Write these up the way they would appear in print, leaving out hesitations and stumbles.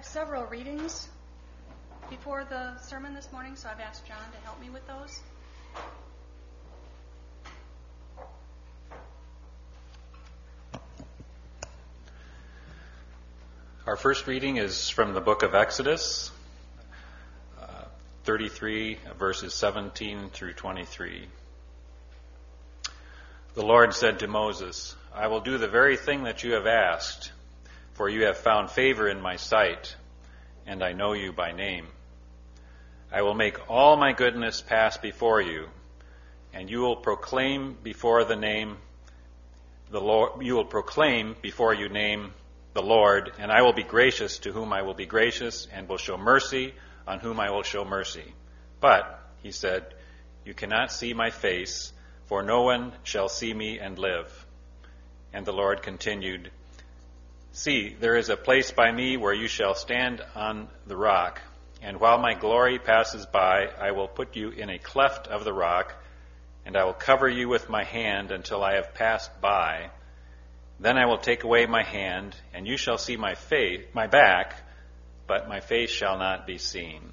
have several readings before the sermon this morning, so I've asked John to help me with those. Our first reading is from the book of Exodus, 33, verses 17 through 23. The Lord said to Moses, "I will do the very thing that you have asked, for you have found favor in my sight, and I know you by name. I will make all my goodness pass before you, and you will proclaim before you name the Lord, and I will be gracious to whom I will be gracious, and will show mercy on whom I will show mercy. But," he said, "you cannot see my face, for no one shall see me and live." And the Lord continued, "See, there is a place by me where you shall stand on the rock, and while my glory passes by, I will put you in a cleft of the rock, and I will cover you with my hand until I have passed by. Then I will take away my hand, and you shall see my back, but my face shall not be seen."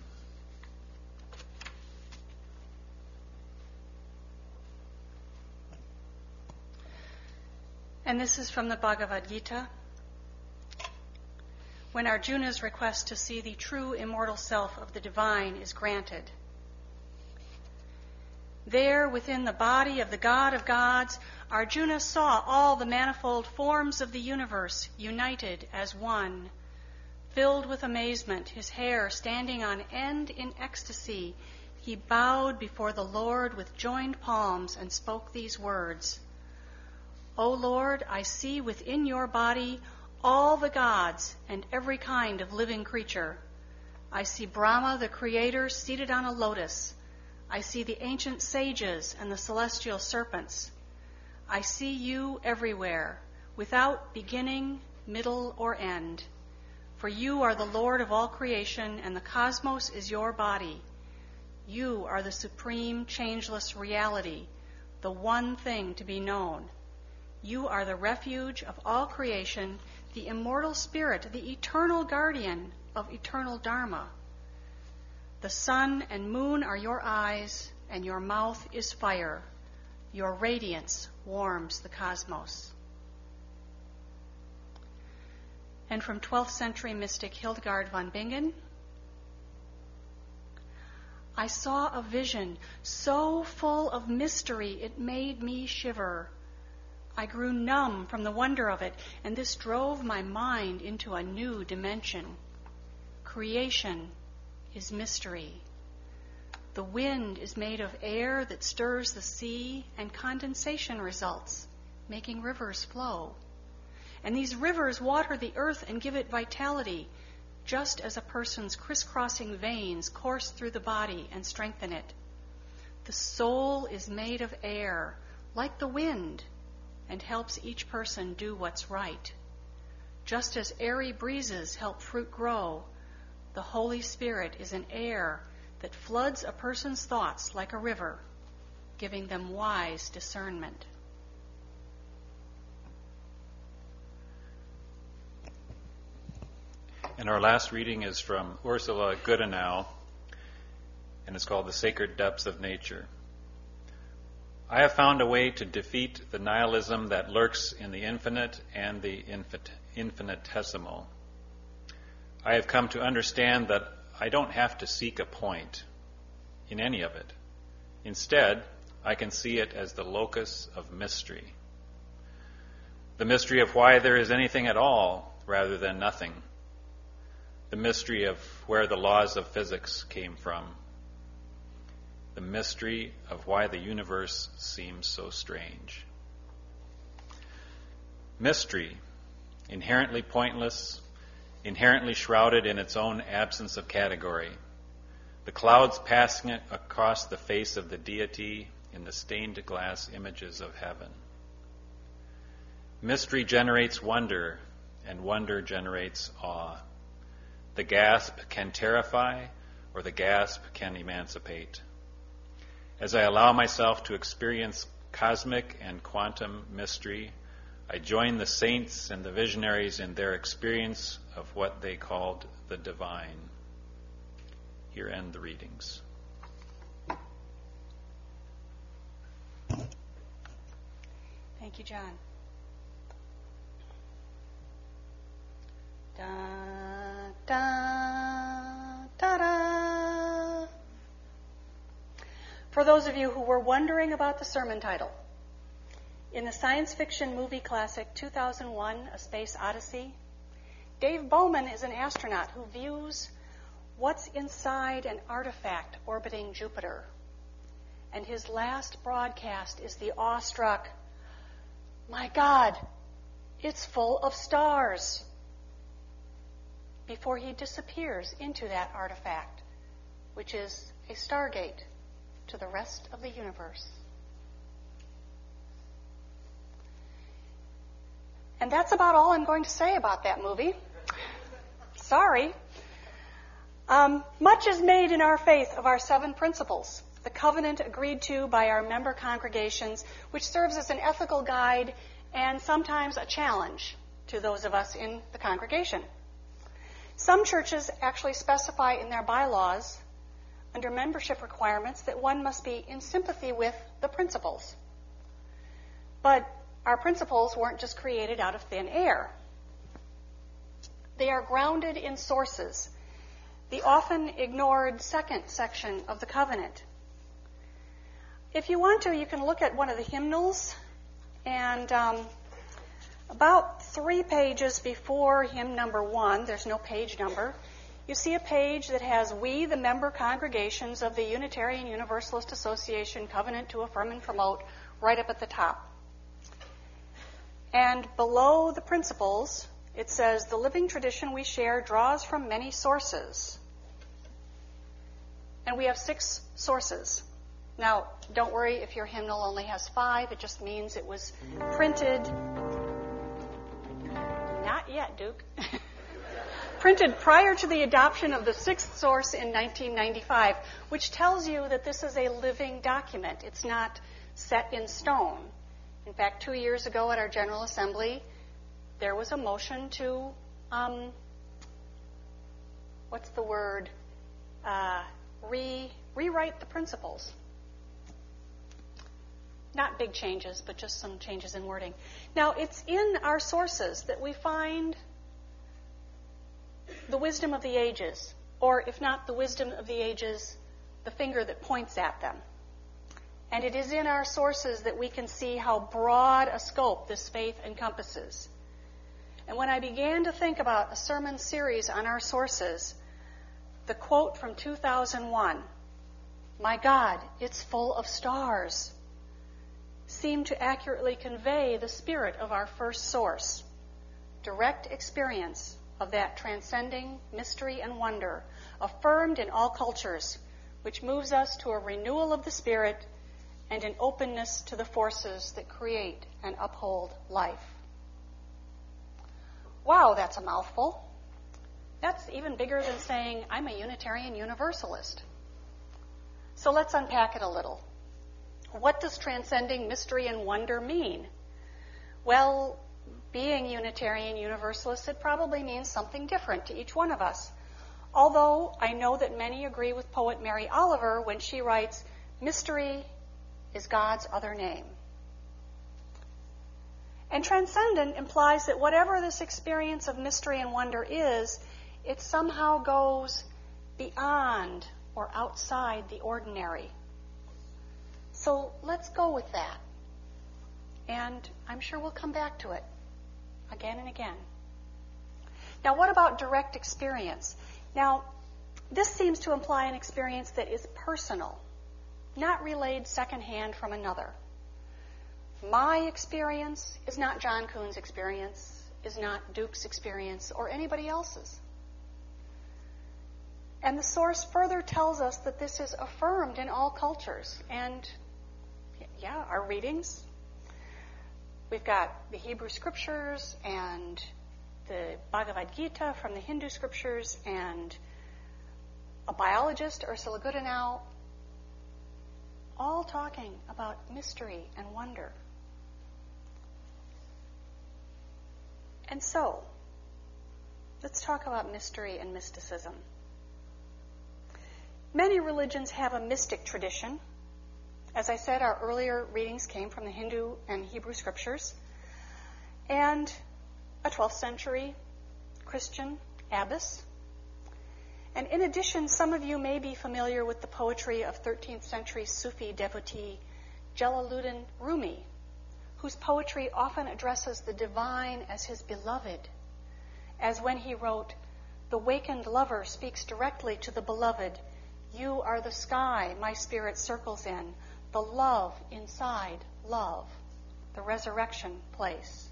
And this is from the Bhagavad Gita. When Arjuna's request to see the true immortal self of the divine is granted. There, within the body of the God of gods, Arjuna saw all the manifold forms of the universe united as one. Filled with amazement, his hair standing on end in ecstasy, he bowed before the Lord with joined palms and spoke these words: "O Lord, I see within your body all the gods and every kind of living creature. I see Brahma, the creator, seated on a lotus. I see the ancient sages and the celestial serpents. I see you everywhere, without beginning, middle, or end. For you are the Lord of all creation, and the cosmos is your body. You are the supreme, changeless reality, the one thing to be known. You are the refuge of all creation, the immortal spirit, the eternal guardian of eternal Dharma. The sun and moon are your eyes, and your mouth is fire. Your radiance warms the cosmos." And from 12th century mystic Hildegard von Bingen, "I saw a vision so full of mystery it made me shiver. I grew numb from the wonder of it, and this drove my mind into a new dimension. Creation is mystery. The wind is made of air that stirs the sea, and condensation results, making rivers flow. And these rivers water the earth and give it vitality, just as a person's crisscrossing veins course through the body and strengthen it. The soul is made of air, like the wind, and helps each person do what's right. Just as airy breezes help fruit grow, the Holy Spirit is an air that floods a person's thoughts like a river, giving them wise discernment." And our last reading is from Ursula Goodenow, and it's called "The Sacred Depths of Nature." "I have found a way to defeat the nihilism that lurks in the infinite and the infinitesimal. I have come to understand that I don't have to seek a point in any of it. Instead, I can see it as the locus of mystery. The mystery of why there is anything at all rather than nothing. The mystery of where the laws of physics came from. The mystery of why the universe seems so strange. Mystery, inherently pointless, inherently shrouded in its own absence of category. The clouds passing it across the face of the deity in the stained glass images of heaven. Mystery generates wonder, and wonder generates awe. The gasp can terrify, or the gasp can emancipate. As I allow myself to experience cosmic and quantum mystery, I joined the saints and the visionaries in their experience of what they called the divine. Here end the readings. Thank you, John. Da, da, da, da. For those of you who were wondering about the sermon title, in the science fiction movie classic 2001, A Space Odyssey, Dave Bowman is an astronaut who views what's inside an artifact orbiting Jupiter. And his last broadcast is the awestruck, "My God, it's full of stars," before he disappears into that artifact, which is a stargate to the rest of the universe. And that's about all I'm going to say about that movie. Sorry. Much is made in our faith of our 7 principles, the covenant agreed to by our member congregations, which serves as an ethical guide and sometimes a challenge to those of us in the congregation. Some churches actually specify in their bylaws, under membership requirements, that one must be in sympathy with the principles. But our principles weren't just created out of thin air. They are grounded in sources, the often ignored second section of the covenant. If you want to, you can look at one of the hymnals, and about 3 pages before hymn number 1, there's no page number, you see a page that has "We, the member congregations of the Unitarian Universalist Association, covenant to affirm and promote," right up at the top. And below the principles, it says, "The living tradition we share draws from many sources." And we have 6 sources. Now, don't worry if your hymnal only has 5. It just means it was printed. Not yet, Duke. Printed prior to the adoption of the 6th source in 1995, which tells you that this is a living document. It's not set in stone. In fact, 2 years ago at our General Assembly, there was a motion to, rewrite the principles. Not big changes, but just some changes in wording. Now, it's in our sources that we find the wisdom of the ages, or if not the wisdom of the ages, the finger that points at them. And it is in our sources that we can see how broad a scope this faith encompasses. And when I began to think about a sermon series on our sources, the quote from 2001, "My God, it's full of stars," seemed to accurately convey the spirit of our first source, direct experience of that transcending mystery and wonder, affirmed in all cultures, which moves us to a renewal of the spirit and an openness to the forces that create and uphold life. Wow, that's a mouthful. That's even bigger than saying, "I'm a Unitarian Universalist." So let's unpack it a little. What does transcending mystery and wonder mean? Well, being Unitarian Universalists, it probably means something different to each one of us. Although I know that many agree with poet Mary Oliver when she writes, "Mystery is God's other name." And transcendent implies that whatever this experience of mystery and wonder is, it somehow goes beyond or outside the ordinary. So let's go with that. And I'm sure we'll come back to it again and again. Now, what about direct experience? Now, this seems to imply an experience that is personal, not relayed secondhand from another. My experience is not John Kuhn's experience, is not Duke's experience, or anybody else's. And the source further tells us that this is affirmed in all cultures. And, yeah, our readings. We've got the Hebrew Scriptures and the Bhagavad Gita from the Hindu Scriptures and a biologist, Ursula Goodenow, all talking about mystery and wonder. And so, let's talk about mystery and mysticism. Many religions have a mystic tradition. As I said, our earlier readings came from the Hindu and Hebrew scriptures. And a 12th century Christian abbess. And in addition, some of you may be familiar with the poetry of 13th century Sufi devotee Jalaluddin Rumi, whose poetry often addresses the divine as his beloved, as when he wrote, "The wakened lover speaks directly to the beloved. You are the sky my spirit circles in, the love inside love, the resurrection place."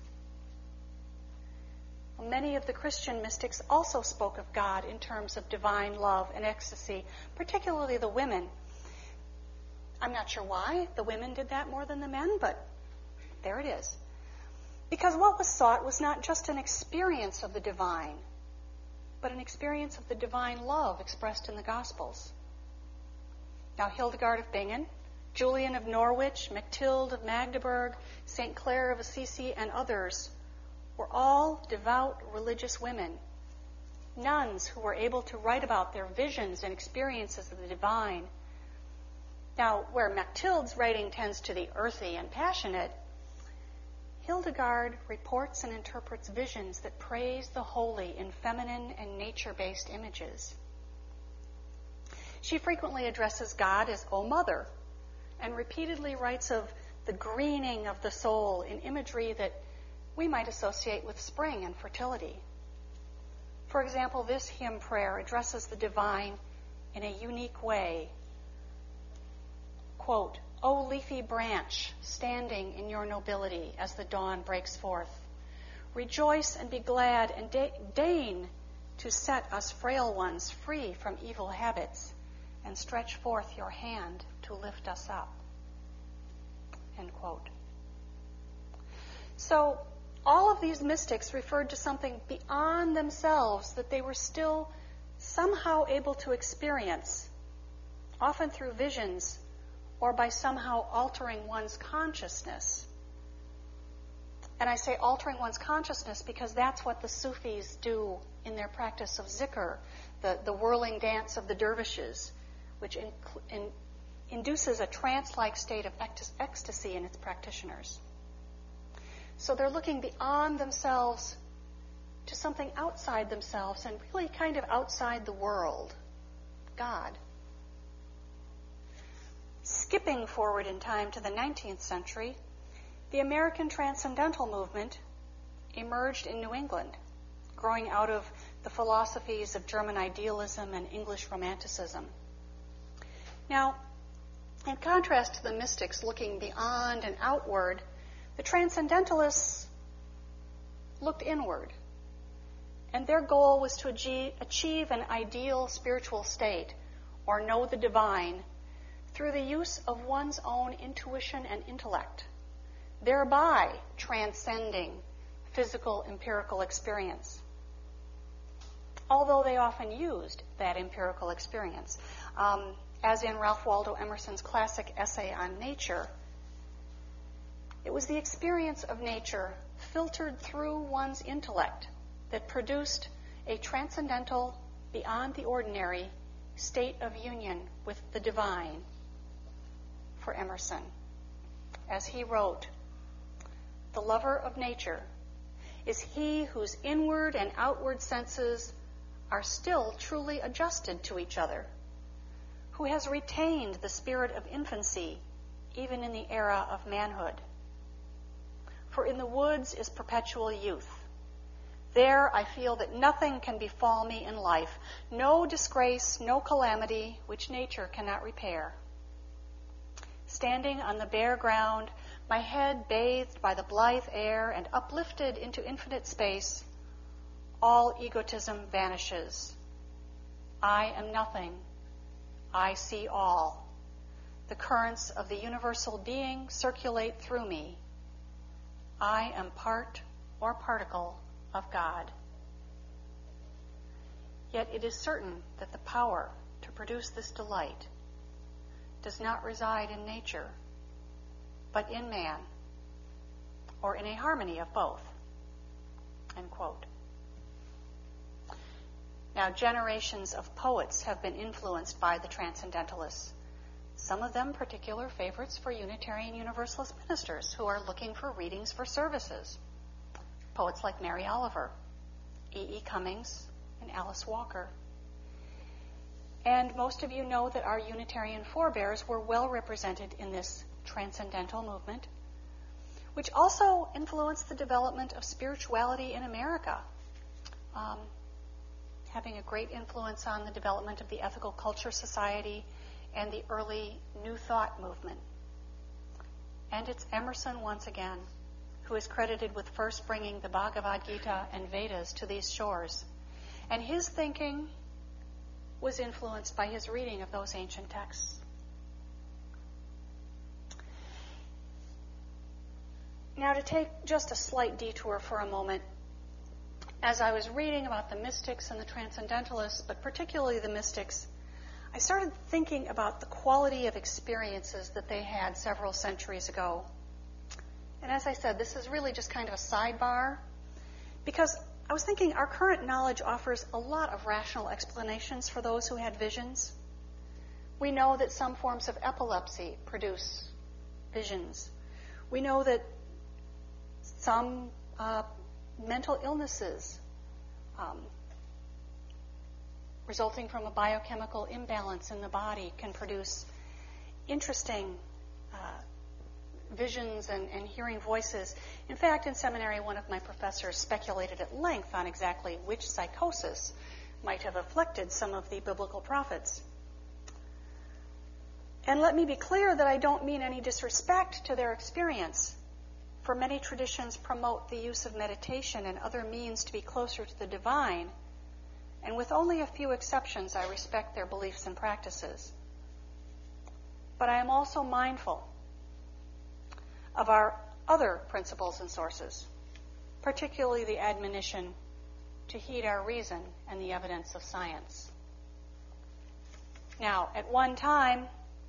Many of the Christian mystics also spoke of God in terms of divine love and ecstasy, particularly the women. I'm not sure why the women did that more than the men, but there it is. Because what was sought was not just an experience of the divine, but an experience of the divine love expressed in the Gospels. Now, Hildegard of Bingen, Julian of Norwich, Mathilde of Magdeburg, St. Clare of Assisi, and others were all devout religious women, nuns who were able to write about their visions and experiences of the divine. Now, where Mathilde's writing tends to the earthy and passionate, Hildegard reports and interprets visions that praise the holy in feminine and nature-based images. She frequently addresses God as "O Mother," and repeatedly writes of the greening of the soul in imagery that we might associate with spring and fertility. For example, this hymn prayer addresses the divine in a unique way. Quote, "O leafy branch, standing in your nobility as the dawn breaks forth, rejoice and be glad and deign to set us frail ones free from evil habits and stretch forth your hand to lift us up." End quote. So, all of these mystics referred to something beyond themselves that they were still somehow able to experience, often through visions or by somehow altering one's consciousness. And I say altering one's consciousness because that's what the Sufis do in their practice of zikr, the whirling dance of the dervishes, which induces a trance-like state of ecstasy in its practitioners. So they're looking beyond themselves to something outside themselves and really kind of outside the world, God. Skipping forward in time to the 19th century, the American Transcendental Movement emerged in New England, growing out of the philosophies of German idealism and English Romanticism. Now, in contrast to the mystics looking beyond and outward, the Transcendentalists looked inward, and their goal was to achieve an ideal spiritual state, or know the divine, through the use of one's own intuition and intellect, thereby transcending physical empirical experience. Although they often used that empirical experience. As in Ralph Waldo Emerson's classic essay on nature, it was the experience of nature filtered through one's intellect that produced a transcendental, beyond the ordinary state of union with the divine for Emerson. As he wrote, "The lover of nature is he whose inward and outward senses are still truly adjusted to each other, who has retained the spirit of infancy even in the era of manhood. For in the woods is perpetual youth. There I feel that nothing can befall me in life, no disgrace, no calamity which nature cannot repair. Standing on the bare ground, my head bathed by the blithe air and uplifted into infinite space, all egotism vanishes. I am nothing. I see all. The currents of the universal being circulate through me. I am part or particle of God." Yet it is certain that the power to produce this delight does not reside in nature, but in man, or in a harmony of both. End quote. Now, generations of poets have been influenced by the Transcendentalists. Some of them particular favorites for Unitarian Universalist ministers who are looking for readings for services. Poets like Mary Oliver, E.E. Cummings, and Alice Walker. And most of you know that our Unitarian forebears were well represented in this transcendental movement, which also influenced the development of spirituality in America, having a great influence on the development of the Ethical Culture Society and the early New Thought movement. And it's Emerson, once again, who is credited with first bringing the Bhagavad Gita and Vedas to these shores. And his thinking was influenced by his reading of those ancient texts. Now, to take just a slight detour for a moment, as I was reading about the mystics and the transcendentalists, but particularly the mystics, I started thinking about the quality of experiences that they had several centuries ago. And as I said, this is really just kind of a sidebar, because I was thinking our current knowledge offers a lot of rational explanations for those who had visions. We know that some forms of epilepsy produce visions. We know that some mental illnesses resulting from a biochemical imbalance in the body can produce interesting visions and hearing voices. In fact, in seminary, one of my professors speculated at length on exactly which psychosis might have afflicted some of the biblical prophets. And let me be clear that I don't mean any disrespect to their experience, for many traditions promote the use of meditation and other means to be closer to the divine, and with only a few exceptions, I respect their beliefs and practices. But I am also mindful of our other principles and sources, particularly the admonition to heed our reason and the evidence of science. Now, at one time,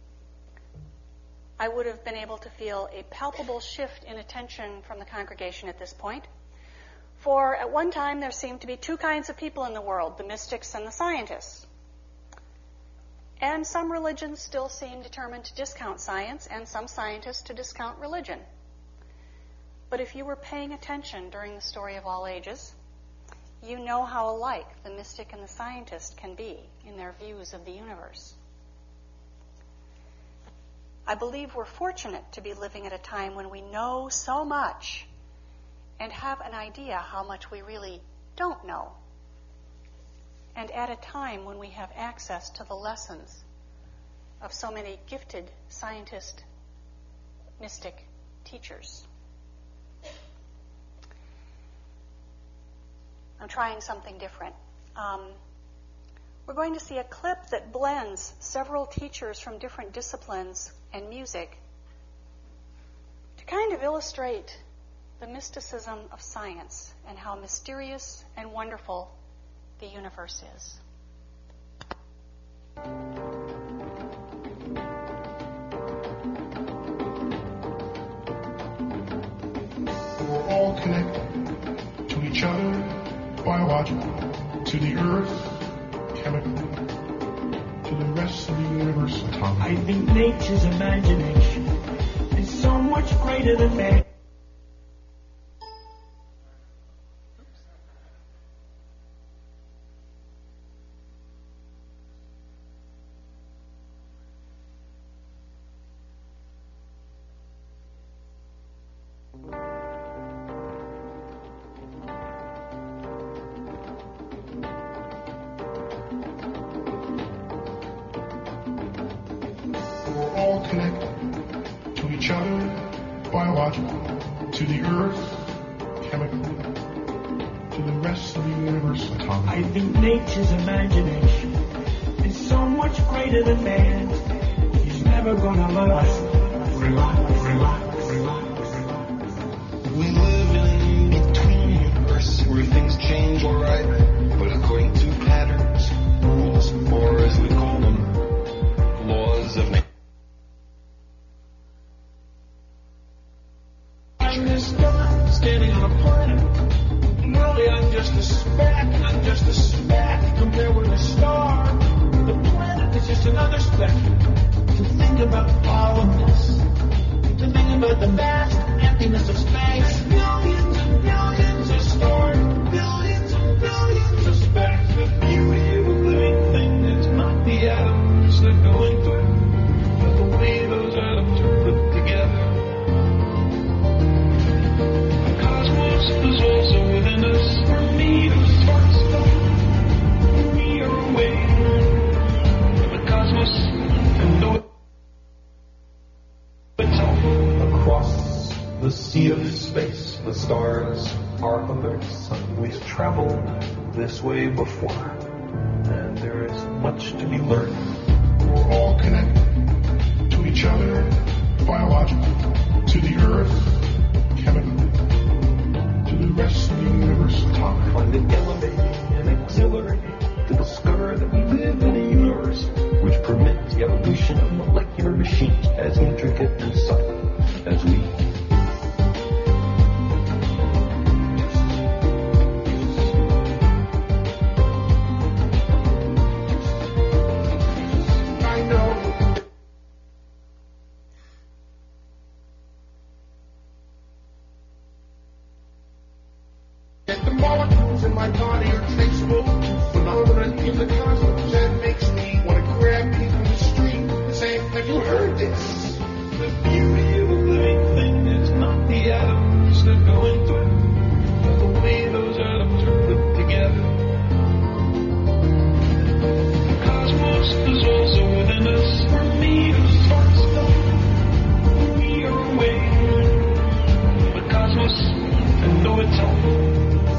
I would have been able to feel a palpable shift in attention from the congregation at this point. For at one time, there seemed to be two kinds of people in the world, the mystics and the scientists. And some religions still seem determined to discount science, and some scientists to discount religion. But if you were paying attention during the story of all ages, you know how alike the mystic and the scientist can be in their views of the universe. I believe we're fortunate to be living at a time when we know so much and have an idea how much we really don't know, and at a time when we have access to the lessons of so many gifted scientist, mystic teachers. I'm trying something different. We're going to see a clip that blends several teachers from different disciplines and music to kind of illustrate the mysticism of science and how mysterious and wonderful the universe is. We're all connected to each other, biologically, to the earth, chemically, to the rest of the universe, atomically. I think nature's imagination is so much greater than man. We're all connected to each other, biologically, to the earth, chemically, to the rest of the universe, atomically. I think nature's imagination is so much greater than man's. He's never gonna let us relax. We live in an in-between universe where things change alright, but according to patterns, rules, or as we call them, laws of nature. I'm this guy standing on a planet, nearly sea of space, the stars, our others. We've traveled this way before, and there is much to be learned. We're all connected to each other, biologically, to the earth, chemically, to the rest of the universe, atomically. Find it elevating and exhilarating to discover that we live in a universe which permits the evolution of molecular machines as intricate and subtle as we. I know. That the molecules in my body are traceable to phenomena in the cosmos. That makes me want to grab people in the street saying, have you heard this? The beauty of a living thing is not the atoms that go into it, but the way those atoms are put together. The cosmos is also within us. We're made of smart stuff. We are away from the cosmos and know its own.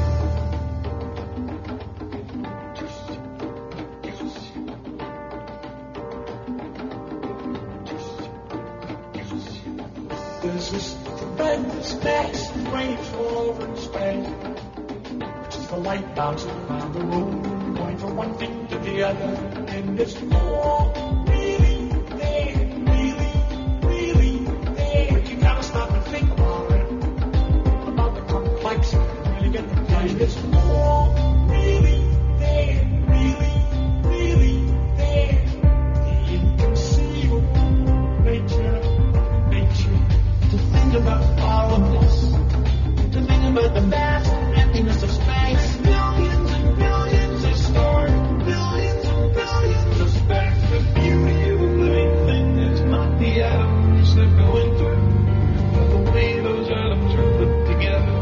There's this tremendous mass of waves all over in space, which is the light bouncing around the room, going from one thing to the other, and it's all really there, really there. But you gotta stop and think about it, about the complexity, really get the point. It's all really there, really there. The inconceivable nature. To think about all of this, to think about the vast emptiness of space, billions and billions of stars, billions and billions of specks. The beauty of a living thing is not the atoms that go into it, but the way those atoms are put together.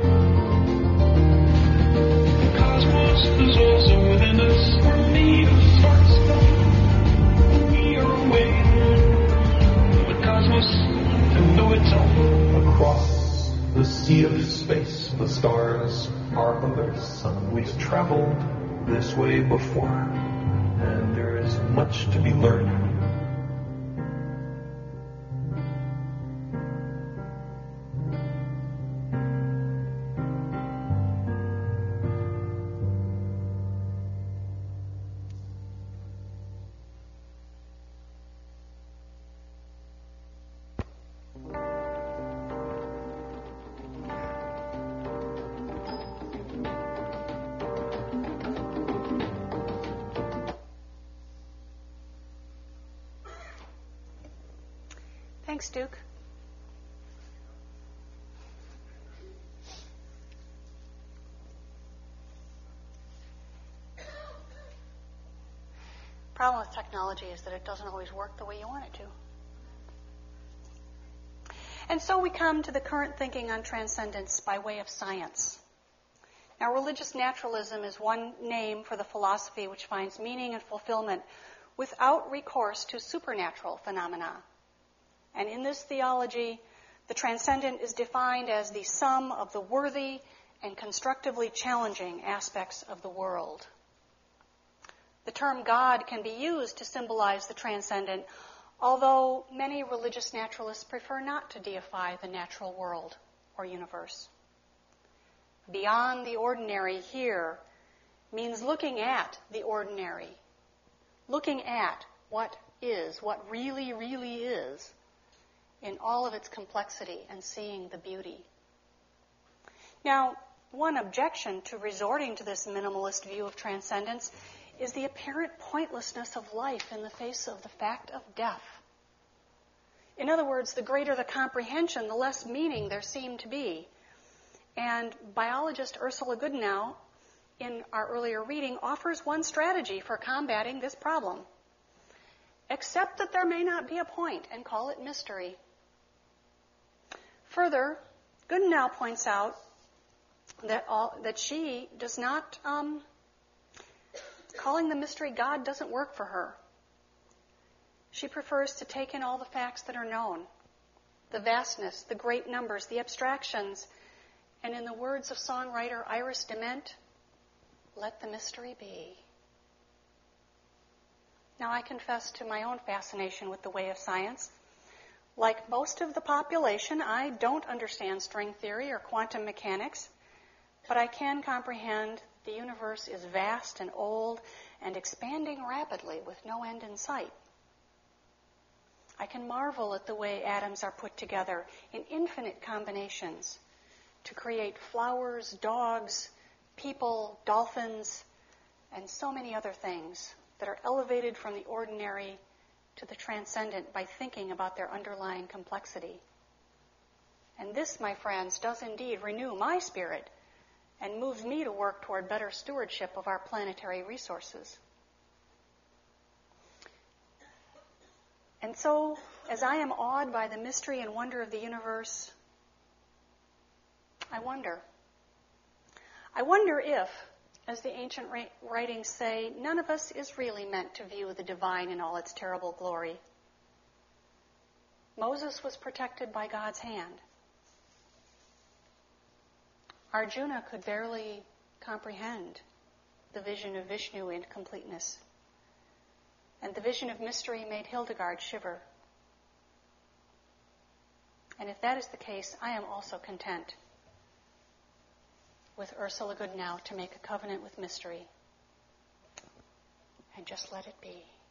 The cosmos is also within us. We're made of smart stuff. We are away from the cosmos. Know its own. Across the sea of space, the stars, our other sun. We've traveled this way before, and there is much to be learned. Thanks, Duke. Problem with technology is that it doesn't always work the way you want it to. And so we come to the current thinking on transcendence by way of science. Now, religious naturalism is one name for the philosophy which finds meaning and fulfillment without recourse to supernatural phenomena. And in this theology, the transcendent is defined as the sum of the worthy and constructively challenging aspects of the world. The term God can be used to symbolize the transcendent, although many religious naturalists prefer not to deify the natural world or universe. Beyond the ordinary here means looking at the ordinary, looking at what is, what really is, in all of its complexity and seeing the beauty. Now, one objection to resorting to this minimalist view of transcendence is the apparent pointlessness of life in the face of the fact of death. In other words, the greater the comprehension, the less meaning there seemed to be. And biologist Ursula Goodenow, in our earlier reading, offers one strategy for combating this problem. Accept that there may not be a point and call it mystery. Further, Goodenow points out that she does not, calling the mystery God doesn't work for her. She prefers to take in all the facts that are known, the vastness, the great numbers, the abstractions. And in the words of songwriter Iris Dement, let the mystery be. Now, I confess to my own fascination with the way of science. Like most of the population, I don't understand string theory or quantum mechanics, but I can comprehend the universe is vast and old and expanding rapidly with no end in sight. I can marvel at the way atoms are put together in infinite combinations to create flowers, dogs, people, dolphins, and so many other things that are elevated from the ordinary to the transcendent by thinking about their underlying complexity. And this, my friends, does indeed renew my spirit and moves me to work toward better stewardship of our planetary resources. And so, as I am awed by the mystery and wonder of the universe, I wonder if, as the ancient writings say, none of us is really meant to view the divine in all its terrible glory. Moses was protected by God's hand. Arjuna could barely comprehend the vision of Vishnu in completeness. And the vision of mystery made Hildegard shiver. And if that is the case, I am also content with Ursula Goodenow to make a covenant with mystery and just let it be.